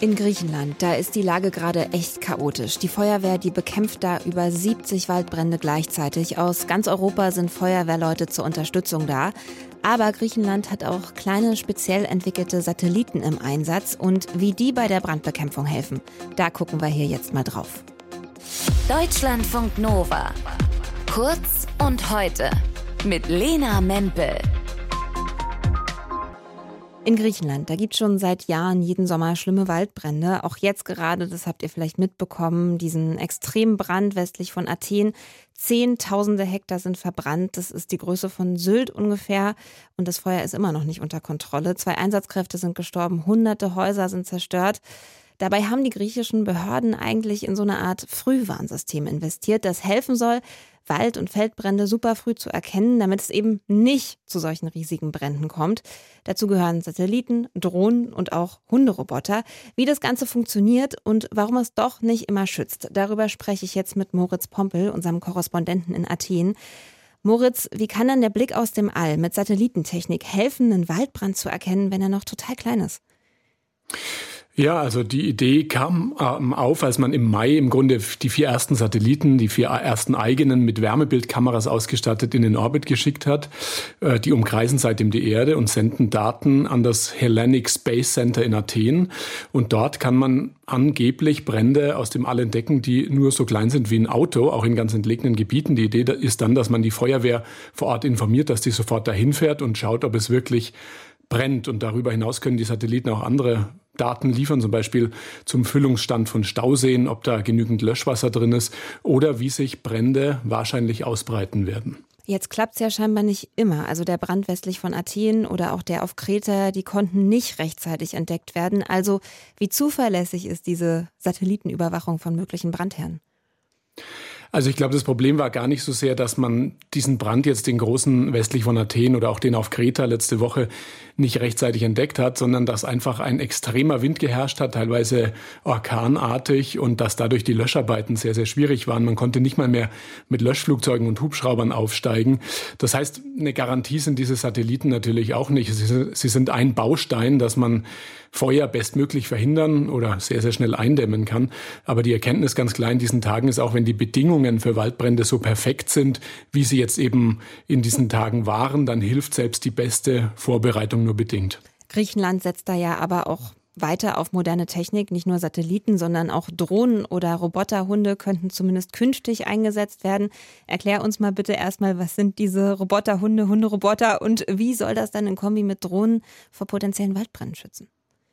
In Griechenland, da ist die Lage gerade echt chaotisch. Die Feuerwehr, die bekämpft da über 70 Waldbrände gleichzeitig. Aus ganz Europa sind Feuerwehrleute zur Unterstützung da. Aber Griechenland hat auch kleine, speziell entwickelte Satelliten im Einsatz. Und wie die bei der Brandbekämpfung helfen, da gucken wir hier jetzt mal drauf. Deutschlandfunk Nova. Kurz und heute mit Lena Mempel. In Griechenland, da gibt es schon seit Jahren jeden Sommer schlimme Waldbrände. Auch jetzt gerade, das habt ihr vielleicht mitbekommen, diesen extremen Brand westlich von Athen. Zehntausende Hektar sind verbrannt. Das ist die Größe von Sylt ungefähr. Und das Feuer ist immer noch nicht unter Kontrolle. 2 Einsatzkräfte sind gestorben, hunderte Häuser sind zerstört. Dabei haben die griechischen Behörden eigentlich in so eine Art Frühwarnsystem investiert, das helfen soll, Wald- und Feldbrände super früh zu erkennen, damit es eben nicht zu solchen riesigen Bränden kommt. Dazu gehören Satelliten, Drohnen und auch Hunderoboter. Wie das Ganze funktioniert und warum es doch nicht immer schützt, darüber spreche ich jetzt mit Moritz Pompel, unserem Korrespondenten in Athen. Moritz, wie kann denn der Blick aus dem All mit Satellitentechnik helfen, einen Waldbrand zu erkennen, wenn er noch total klein ist? Ja, also die Idee kam auf, als man im Mai im Grunde die 4 ersten Satelliten, die 4 ersten eigenen mit Wärmebildkameras ausgestattet in den Orbit geschickt hat. Die umkreisen seitdem die Erde und senden Daten an das Hellenic Space Center in Athen. Und dort kann man angeblich Brände aus dem All entdecken, die nur so klein sind wie ein Auto, auch in ganz entlegenen Gebieten. Die Idee ist dann, dass man die Feuerwehr vor Ort informiert, dass die sofort dahin fährt und schaut, ob es wirklich brennt. Und darüber hinaus können die Satelliten auch andere Daten liefern, zum Beispiel zum Füllungsstand von Stauseen, ob da genügend Löschwasser drin ist oder wie sich Brände wahrscheinlich ausbreiten werden. Jetzt klappt es ja scheinbar nicht immer. Also der Brand westlich von Athen oder auch der auf Kreta, die konnten nicht rechtzeitig entdeckt werden. Also wie zuverlässig ist diese Satellitenüberwachung von möglichen Brandherden? Also ich glaube, das Problem war gar nicht so sehr, dass man diesen Brand jetzt, den großen westlich von Athen oder auch den auf Kreta letzte Woche nicht rechtzeitig entdeckt hat, sondern dass einfach ein extremer Wind geherrscht hat, teilweise orkanartig und dass dadurch die Löscharbeiten sehr, sehr schwierig waren. Man konnte nicht mal mehr mit Löschflugzeugen und Hubschraubern aufsteigen. Das heißt, eine Garantie sind diese Satelliten natürlich auch nicht. Sie sind ein Baustein, dass man Feuer bestmöglich verhindern oder sehr, sehr schnell eindämmen kann. Aber die Erkenntnis ganz klar in diesen Tagen ist, auch wenn die Bedingungen für Waldbrände so perfekt sind, wie sie jetzt eben in diesen Tagen waren, dann hilft selbst die beste Vorbereitung nur bedingt. Griechenland setzt da ja aber auch weiter auf moderne Technik, nicht nur Satelliten, sondern auch Drohnen oder Roboterhunde könnten zumindest künftig eingesetzt werden. Erklär uns mal bitte erstmal, was sind diese Roboterhunde, Hunderoboter und wie soll das dann in Kombi mit Drohnen vor potenziellen Waldbränden schützen?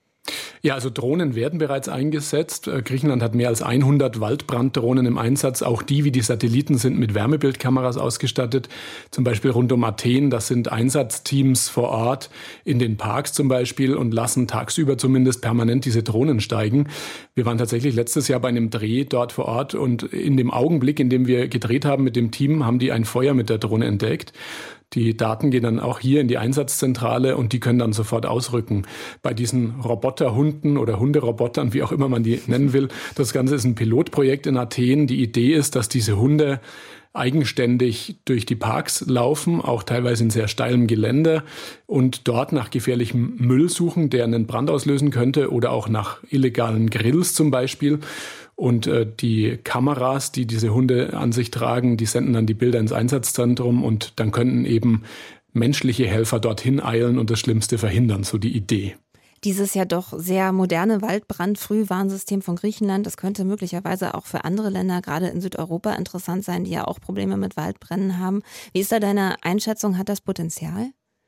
Ja, also Drohnen werden bereits eingesetzt. Griechenland hat mehr als 100 Waldbranddrohnen im Einsatz. Auch die, wie die Satelliten, sind mit Wärmebildkameras ausgestattet. Zum Beispiel rund um Athen. Das sind Einsatzteams vor Ort in den Parks zum Beispiel und lassen tagsüber zumindest permanent diese Drohnen steigen. Wir waren tatsächlich letztes Jahr bei einem Dreh dort vor Ort und in dem Augenblick, in dem wir gedreht haben mit dem Team, haben die ein Feuer mit der Drohne entdeckt. Die Daten gehen dann auch hier in die Einsatzzentrale und die können dann sofort ausrücken. Bei diesen Roboterhunden oder Hunderobotern, wie auch immer man die nennen will, das Ganze ist ein Pilotprojekt in Athen. Die Idee ist, dass diese Hunde eigenständig durch die Parks laufen, auch teilweise in sehr steilem Gelände und dort nach gefährlichem Müll suchen, der einen Brand auslösen könnte oder auch nach illegalen Grills zum Beispiel. Und die Kameras, die diese Hunde an sich tragen, die senden dann die Bilder ins Einsatzzentrum und dann könnten eben menschliche Helfer dorthin eilen und das Schlimmste verhindern, so die Idee. Dieses ja doch sehr moderne Waldbrand-Frühwarnsystem von Griechenland, das könnte möglicherweise auch für andere Länder, gerade in Südeuropa, interessant sein, die ja auch Probleme mit Waldbränden haben. Wie ist da deine Einschätzung? Hat das Potenzial?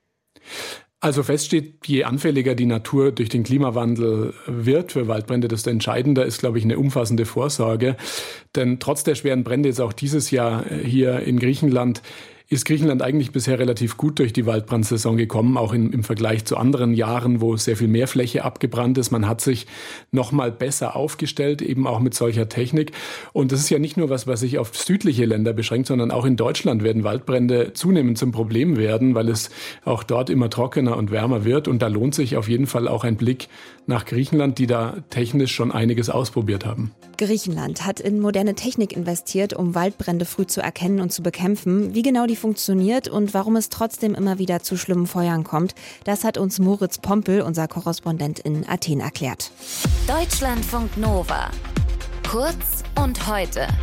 Also fest steht, je anfälliger die Natur durch den Klimawandel wird für Waldbrände, desto entscheidender ist, glaube ich, eine umfassende Vorsorge. Denn trotz der schweren Brände jetzt auch dieses Jahr hier in Griechenland ist Griechenland eigentlich bisher relativ gut durch die Waldbrandsaison gekommen, auch im Vergleich zu anderen Jahren, wo sehr viel mehr Fläche abgebrannt ist. Man hat sich noch mal besser aufgestellt, eben auch mit solcher Technik. Und das ist ja nicht nur was sich auf südliche Länder beschränkt, sondern auch in Deutschland werden Waldbrände zunehmend zum Problem werden, weil es auch dort immer trockener und wärmer wird. Und da lohnt sich auf jeden Fall auch ein Blick nach Griechenland, die da technisch schon einiges ausprobiert haben. Griechenland hat in moderne Technik investiert, um Waldbrände früh zu erkennen und zu bekämpfen. Wie genau die funktioniert und warum es trotzdem immer wieder zu schlimmen Feuern kommt, das hat uns Moritz Pompel, unser Korrespondent in Athen, erklärt. Deutschlandfunk Nova. Kurz und heute.